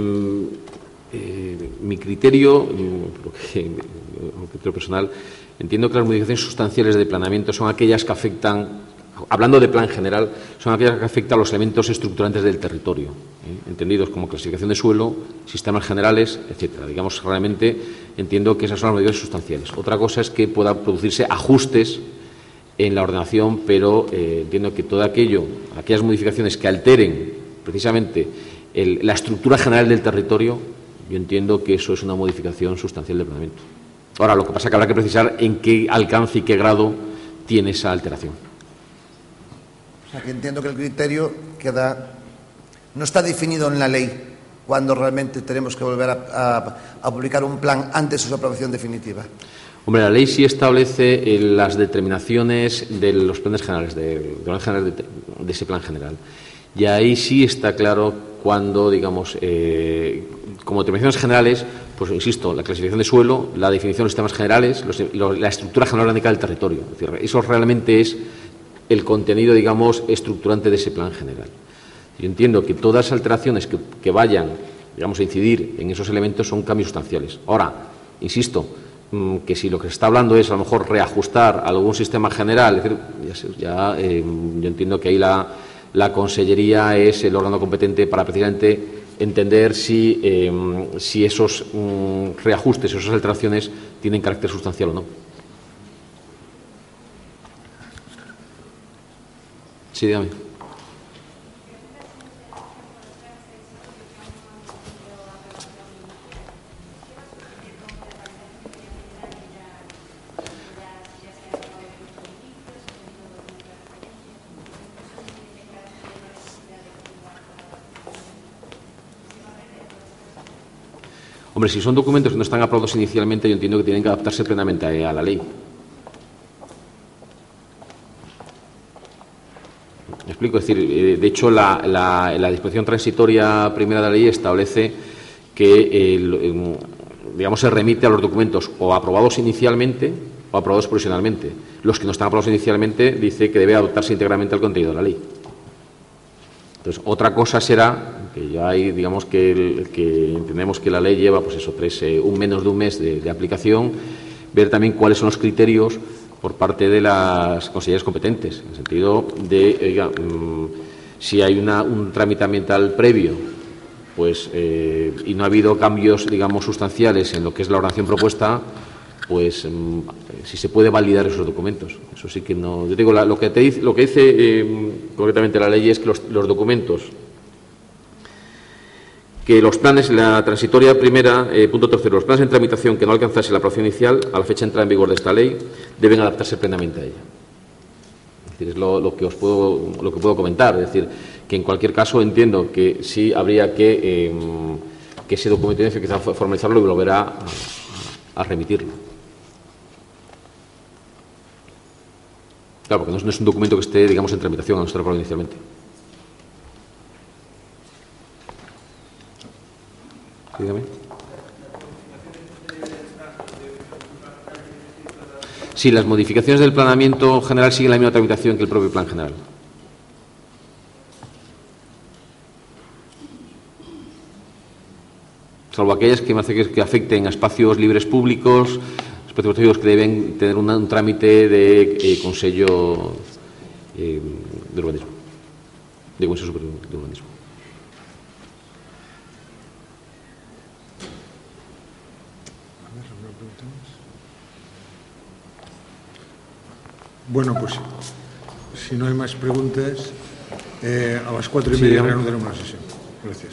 eh, mi criterio, mi criterio personal, entiendo que las modificaciones sustanciales de planeamiento son aquellas que afectan, hablando de plan general, son aquellas que afectan a los elementos estructurantes del territorio, ¿eh? entendidos como clasificación de suelo, sistemas generales, etcétera. Digamos, realmente entiendo que esas son las modificaciones sustanciales. Otra cosa es que puedan producirse ajustes en la ordenación, pero eh, entiendo que todo aquello, aquellas modificaciones que alteren precisamente el, la estructura general del territorio, yo entiendo que eso es una modificación sustancial del planeamiento. Ahora, lo que pasa es que habrá que precisar en qué alcance y qué grado tiene esa alteración. O sea, que entiendo que el criterio queda, no está definido en la ley cuando realmente tenemos que volver a, a, a publicar un plan antes de su aprobación definitiva. Hombre, la ley sí establece eh, las determinaciones de los planes generales, de, de, general de, de ese plan general. Y ahí sí está claro cuando, digamos, eh, como determinaciones generales, pues insisto, la clasificación de suelo, la definición de los sistemas generales, los, los, la estructura general orgánica del territorio. Es decir, eso realmente es el contenido, digamos, estructurante de ese plan general. Yo entiendo que todas las alteraciones que, que vayan, digamos, a incidir en esos elementos son cambios sustanciales. Ahora, insisto, mmm, que si lo que se está hablando es a lo mejor reajustar algún sistema general, es decir, ya, ya eh, yo entiendo que ahí la, la Consellería es el órgano competente para precisamente entender si, eh, si esos mmm, reajustes, esas alteraciones tienen carácter sustancial o no. Sí, dígame. Hombre, si son documentos que no están aprobados inicialmente, yo entiendo que tienen que adaptarse plenamente a, a la ley. Me explico, es decir, de hecho, la, la, la disposición transitoria primera de la ley establece que, el, digamos, se remite a los documentos o aprobados inicialmente o aprobados provisionalmente. Los que no están aprobados inicialmente dice que debe adoptarse íntegramente al contenido de la ley. Entonces, otra cosa será que ya hay, digamos, que, el, que entendemos que la ley lleva, pues eso, tres, eh, un menos de un mes de, de aplicación, ver también cuáles son los criterios por parte de las consejerías competentes, en el sentido de, oiga, mmm, si hay una, un trámite ambiental previo, pues, eh, y no ha habido cambios, digamos, sustanciales en lo que es la ordenación propuesta, pues mmm, si se puede validar esos documentos. Eso sí que no. Yo digo, la, lo que te dice, lo que dice eh, concretamente la ley es que los, los documentos, que los planes, la transitoria primera, eh, punto tercero, los planes en tramitación que no alcanzase la aprobación inicial a la fecha de entrada en vigor de esta ley deben adaptarse plenamente a ella. Es decir, es lo, lo que os puedo, lo que puedo comentar. Es decir, que en cualquier caso entiendo que sí habría que, eh, que ese documento de quizá formalizarlo y volver a, a remitirlo. Claro, porque no es, no es un documento que esté, digamos, en tramitación a nuestra aprobación inicialmente. Dígame. Sí, las modificaciones del planeamiento general siguen la misma tramitación que el propio plan general. Salvo aquellas que, me hace que, que afecten a espacios libres públicos, espacios públicos que deben tener una, un trámite de eh, Consejo eh, de Urbanismo, de Consejo Superior de Urbanismo. Bueno, pues si no hay más preguntas, eh, a las cuatro y Sí, media dígame. reanudaremos la sesión. Gracias.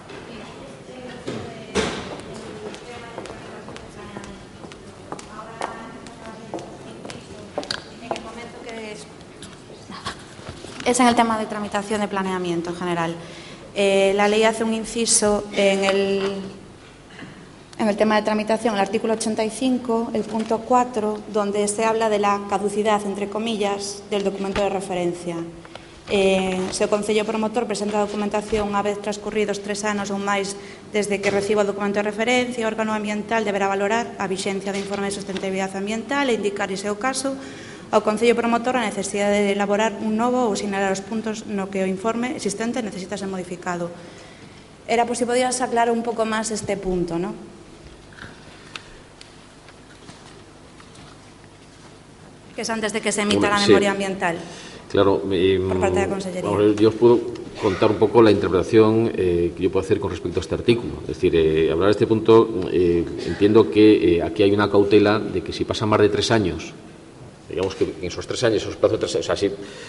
Es en el tema de tramitación de planeamiento en general. Eh, la ley hace un inciso en el, en el tema de tramitación, el artículo ochenta y cinco, el punto cuatro, donde se habla de la caducidad, entre comillas, del documento de referencia. Eh, se o Concello Promotor presenta a documentación unha vez transcurridos tres anos ou máis desde que reciba o documento de referencia, o órgano ambiental deberá valorar a vixencia do informe de sustentabilidade ambiental e indicar, se é o caso, ao Concello Promotor a necesidade de elaborar un novo ou sinalar os puntos no que o informe existente necesita ser modificado. Era por si podías aclarar un pouco máis este punto, ¿no? Que es antes de que se emita Bueno, la sí. memoria ambiental. Claro, eh, Por parte de la Consellería. vamos, yo os puedo contar un poco la interpretación eh, que yo puedo hacer con respecto a este artículo. Es decir, eh, hablar de este punto, eh, entiendo que eh, aquí hay una cautela de que si pasan más de tres años, digamos que en esos tres años, esos plazos de tres años, o sea, si,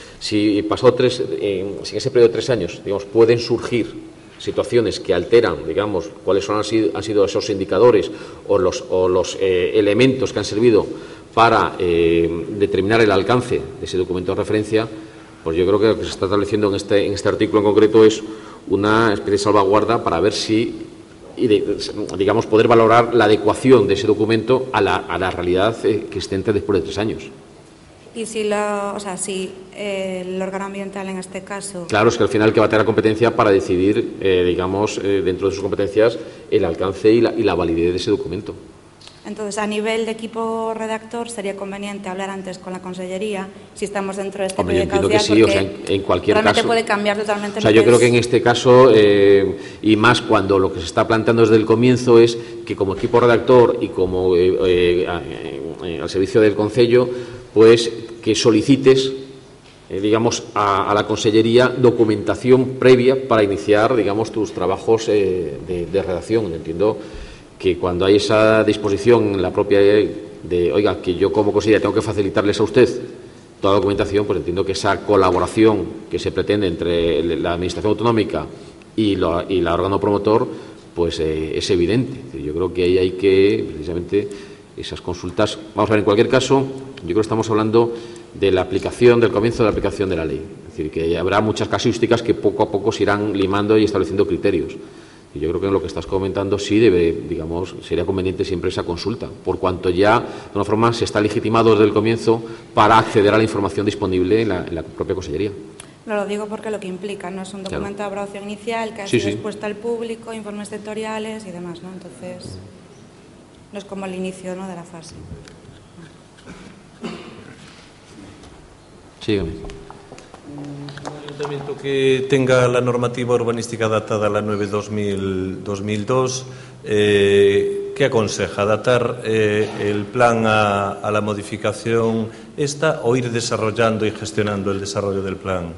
si pasó tres, eh, si en ese periodo de tres años, digamos, pueden surgir situaciones que alteran, digamos, cuáles son, han, sido, han sido esos indicadores o los, o los eh, elementos que han servido para eh, determinar el alcance de ese documento de referencia, pues yo creo que lo que se está estableciendo en este, en este artículo en concreto es una especie de salvaguarda para ver si, y de, digamos, poder valorar la adecuación de ese documento a la, a la realidad existente después de tres años. Y si, lo, o sea, si eh, el órgano ambiental en este caso... Claro, es que al final el que va a tener la competencia para decidir, eh, digamos, eh, dentro de sus competencias, el alcance y la, y la validez de ese documento. Entonces, a nivel de equipo redactor, sería conveniente hablar antes con la Consellería si estamos dentro de este Hombre, yo periodo de entiendo que caducidad, sí, o sea, en, en cualquier realmente caso... puede cambiar totalmente. O sea, lo yo que creo es- que en este caso, eh, y más cuando lo que se está planteando desde el comienzo es que como equipo redactor y como eh, eh, eh, al servicio del Concello, pues que solicites, eh, digamos, a, a la Consellería documentación previa para iniciar, digamos, tus trabajos eh, de, de redacción. Entiendo que cuando hay esa disposición en la propia de, oiga, que yo como Consellería tengo que facilitarles a usted toda la documentación, pues entiendo que esa colaboración que se pretende entre la Administración Autonómica y la, y la órgano promotor, pues eh, es evidente. Es decir, yo creo que ahí hay que, precisamente, esas consultas. Vamos a ver, en cualquier caso, yo creo que estamos hablando de la aplicación, del comienzo de la aplicación de la ley. Es decir, que habrá muchas casuísticas que poco a poco se irán limando y estableciendo criterios. Y yo creo que en lo que estás comentando sí debe, digamos, sería conveniente siempre esa consulta, por cuanto ya, de una forma, se está legitimado desde el comienzo para acceder a la información disponible en la, en la propia Consellería. No lo digo porque lo que implica, no es un documento Claro. de aprobación inicial que ha Sí, sido sí. expuesto al público, informes sectoriales y demás, ¿no? Entonces, no es como el inicio, ¿no?, de la fase. Sí, dígame. Un ayuntamiento que tenga la normativa urbanística adaptada a la nueve dos mil dos, eh, ¿qué aconseja? ¿Adaptar eh, el plan a, a la modificación esta o ir desarrollando y gestionando el desarrollo del plan?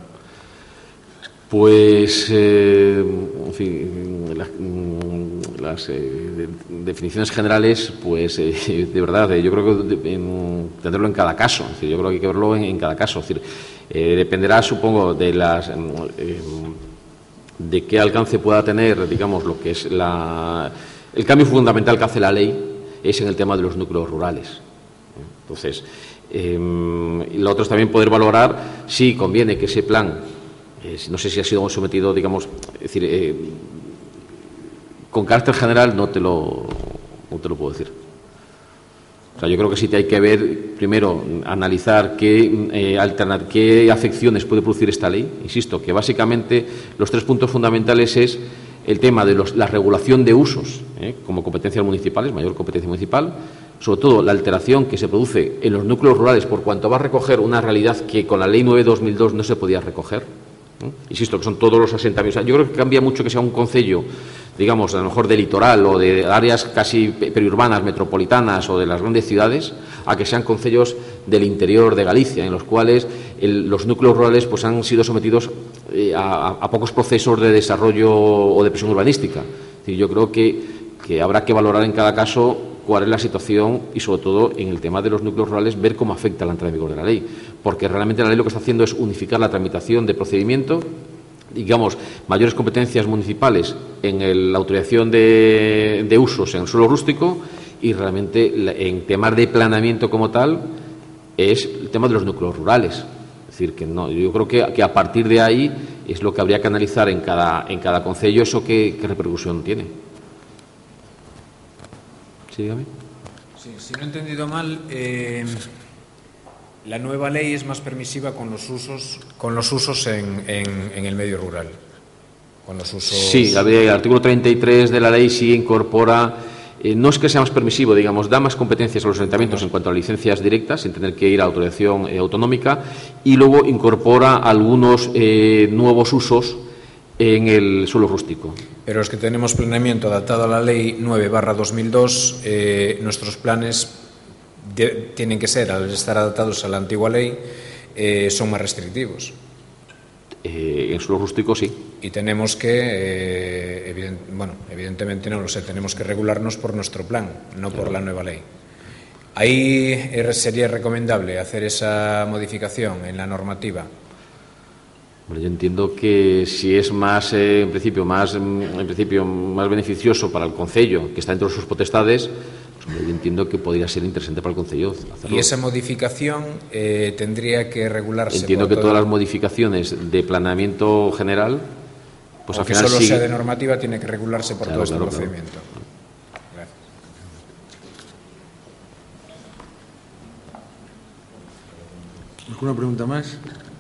Pues, eh, en fin, la, las eh, de, definiciones generales, pues, eh, de verdad, eh, yo creo que de, en, tendrlo en cada caso. Es decir, yo creo que hay que verlo en, en cada caso. Es decir, eh, dependerá, supongo, de las eh, de qué alcance pueda tener, digamos, lo que es la, el cambio fundamental que hace la ley es en el tema de los núcleos rurales. Entonces, eh, lo otro es también poder valorar si conviene que ese plan, Eh, no sé si ha sido sometido, digamos, es decir, eh, con carácter general no te lo no te lo puedo decir. O sea, yo creo que sí te hay que ver, primero, analizar qué, eh, alternat qué afecciones puede producir esta ley. Insisto, que básicamente los tres puntos fundamentales es el tema de los, la regulación de usos, eh, como competencias municipales, mayor competencia municipal, sobre todo la alteración que se produce en los núcleos rurales por cuanto va a recoger una realidad que con la ley nueve barra dos mil dos no se podía recoger. ¿Eh? Insisto, que son todos los asentamientos. Yo creo que cambia mucho que sea un concello, digamos, a lo mejor de litoral o de áreas casi periurbanas, metropolitanas o de las grandes ciudades, a que sean concellos del interior de Galicia, en los cuales el, los núcleos rurales pues, han sido sometidos eh, a, a pocos procesos de desarrollo o de presión urbanística. Es decir, yo creo que, que habrá que valorar en cada caso cuál es la situación y, sobre todo, en el tema de los núcleos rurales, ver cómo afecta la entrada en vigor de la ley. Porque realmente la ley lo que está haciendo es unificar la tramitación de procedimiento, digamos, mayores competencias municipales en el, la autorización de, de usos en el suelo rústico y realmente en temas de planeamiento como tal es el tema de los núcleos rurales. Es decir, que no, yo creo que, que a partir de ahí es lo que habría que analizar en cada, en cada concello eso qué, qué repercusión tiene. Sí, dígame. Sí, si no he entendido mal, eh, la nueva ley es más permisiva con los usos, con los usos en, en, en el medio rural. Con los usos... Sí, el artículo treinta y tres de la ley sí incorpora, eh, no es que sea más permisivo, digamos, da más competencias a los ayuntamientos en cuanto a licencias directas, sin tener que ir a autorización eh, autonómica, y luego incorpora algunos eh, nuevos usos en el suelo rústico. Pero es que tenemos planeamiento adaptado a la ley nueve barra dos mil dos, eh, nuestros planes de, tienen que ser, al estar adaptados a la antigua ley, eh, son más restrictivos. Eh, en suelo rústico sí. Y tenemos que, eh, evident, bueno, evidentemente no lo sé, tenemos que regularnos por nuestro plan, no por la nueva ley. Ahí sería recomendable hacer esa modificación en la normativa. Bueno, yo entiendo que si es más, eh, en principio, más, en principio, más beneficioso para el concello, que está dentro de sus potestades, pues yo entiendo que podría ser interesante para el concello hacerlo. Y esa modificación eh, tendría que regularse. Entiendo por que todo... todas las modificaciones de planeamiento general, pues Aunque al final solo sigue... sea de normativa, tiene que regularse por claro, todo claro, este procedimiento. Claro. Gracias. ¿Alguna pregunta más?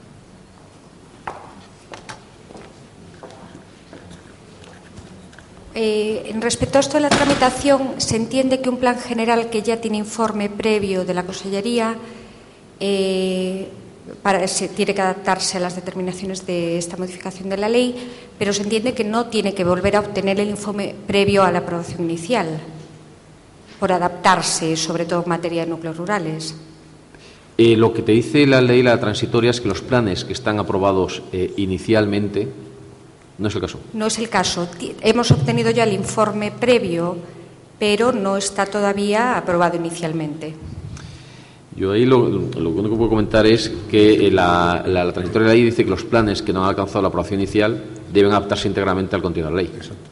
Eh, en respecto a esto de la tramitación, se entiende que un plan general que ya tiene informe previo de la Consellería eh, para, se, tiene que adaptarse a las determinaciones de esta modificación de la ley, pero se entiende que no tiene que volver a obtener el informe previo a la aprobación inicial por adaptarse, sobre todo en materia de núcleos rurales. Eh, lo que te dice la ley, la transitoria, es que los planes que están aprobados eh, inicialmente, no es el caso. No es el caso. Hemos obtenido ya el informe previo, pero no está todavía aprobado inicialmente. Yo ahí lo, lo único que puedo comentar es que la, la, la transitoria de la ley dice que los planes que no han alcanzado la aprobación inicial deben adaptarse íntegramente al contenido de la ley. Exacto.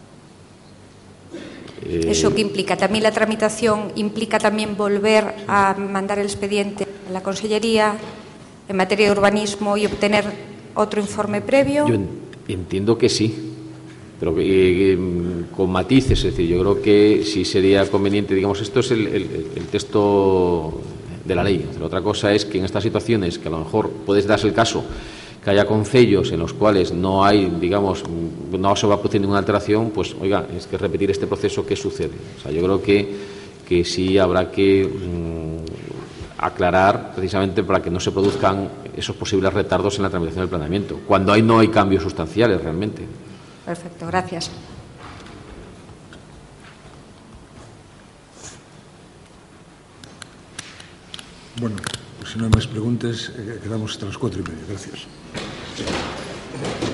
Eh, ¿Eso qué implica? ¿También la tramitación implica también volver a mandar el expediente a la Consellería en materia de urbanismo y obtener otro informe previo? Yo entiendo que sí, pero que, eh, con matices. Es decir, yo creo que sí sería conveniente, digamos, esto es el, el, el texto de la ley. La otra cosa es que en estas situaciones, que a lo mejor puedes darse el caso que haya concellos en los cuales no hay, digamos, no se va a producir ninguna alteración, pues, oiga, es que repetir este proceso, ¿qué sucede? O sea, yo creo que, que sí habrá que mmm, aclarar precisamente para que no se produzcan esos posibles retardos en la tramitación del planeamiento, cuando ahí no hay cambios sustanciales realmente. Perfecto, gracias. Bueno, pues si no hay más preguntas, eh, quedamos hasta las cuatro y media. Gracias.